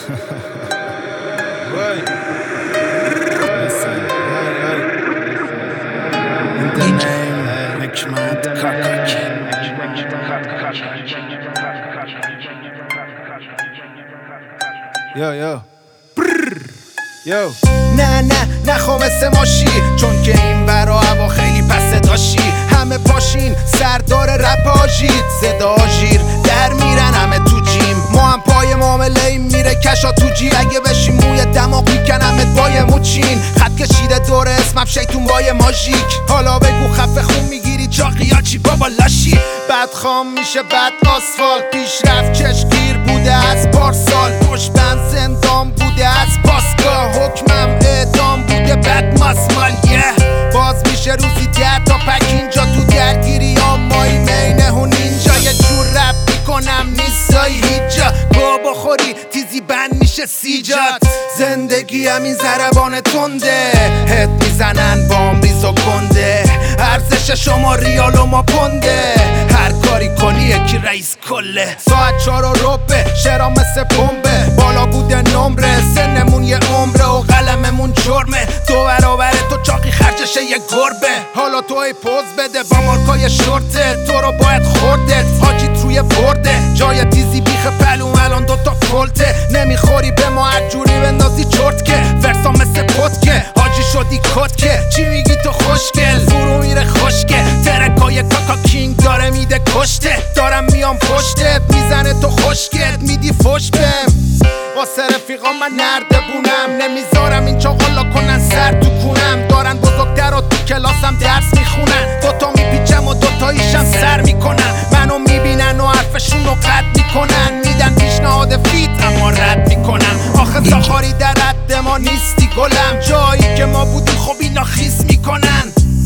نخوا مثل ماشی، چون که این برا هوا خیلی پس داشی. همه پاشین سردار رپ آژیر، صدا آژیر در میرن همه تو جیم. ما هم پای معامله ایم میره کشا تو جی. اگه بشی موی دماغ میکنمت بای موچین. خط کشیده دور اسمم شیطون بای ماژیک. حالا بگو خفه خون میگیری چاقی یا چی بابا لاشی. بعد خام میشه بعد آسفالت، پیشرفت چشگیر بوده از پارسال. پشت بند زندان بوده از پاسگاه، حکمم اعدام بوده بعد ماسمال. باز میشه روزی 10 تا پک اینجا تو درگیری ها. مایی مینه و نینجا یه جور رپ میکنم نیستایی هیچ جا. گو بخوری تیزی بند میشه سیجات. زندگی همین ضربان تنده، هد میزنن بام ریز و گنده. ارزش شما ریال و ما پنده، هر کاری کنی یکی رئیس کله. ساعت 4:15 شعرام مثل بمبه، بالا بوده نمره. سنمون یه عمره و قلممون جرمه. تو برابر تو چاقی خرجشه یه گربه. حالا تو ای پوز بده با مارکای شورته، تو رو باید خوردت حاجیت روی برده. جای تیزی بیخ پلو الان 2 تا فلته. نمیخوری به ما هر جوری بندازی چرت که. ورسا مثل پتکه حاجی شدی کتکه. چی میگی تو خوشگل فرو میره خوشگه. ترکای کاکا کینگ داره میده کشته. دارم میام پشتت میزنه تو خوشگت میدی فش بهم. واسه رفیقا من نرده بونم، نمیذارم این چاقالا کنن سر تو کونم. دارن بزرگتر و تو کلاسم درس میخونن. 2 تا میپیچم و 2 تاییشم سر میکنن. منو میبینن و حرفشون رو قطع میکنن. میدن پیشنهاد فیت اما رد میکنن. آخه ساخاری در رد ما نیستی گلم، جایی که ما بودیم خب اینا خیس میکنن.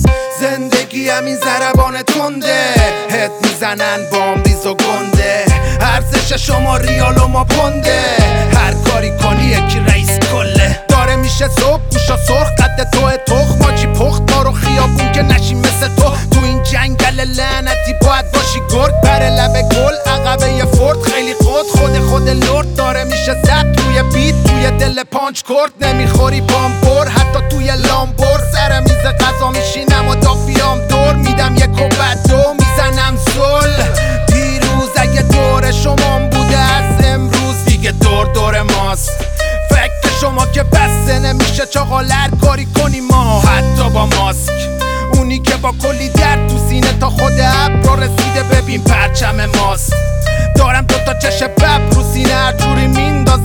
زندگی همین ضربان تنده، هد میزنن بام ریز و گنده. ارزش شما ریال و ما پنده، هر کاری کنی یکی رئیس کله. داره میشه صبح گوشا سرخ قد توه تخم ماجی پخت. ما رو خیابون که نشیم مثل تو این جنگل لعنتی باید باشی گرگ. بره لب گل عقبه یه فورد خیلی خود لرد. داره میشه زد توی بیت توی دل پانچ کرد. نمیخوری بامبور حتی توی لامبور. سر میز غذا میشینم و دافیام دور میدم یک و بعد 2 میزنم زل. دیروز اگه دور شما بوده از امروز دیگه دور ماست. فکر شما که بسته نمیشه چاقال هر کاری کنی ما حتی با ماسک. اونی که با کلی درد تو سینه تا خود ابر رسیده ببین پرچم ماست. دارم 2 تا چش بب رو سینه هر جوری میندازم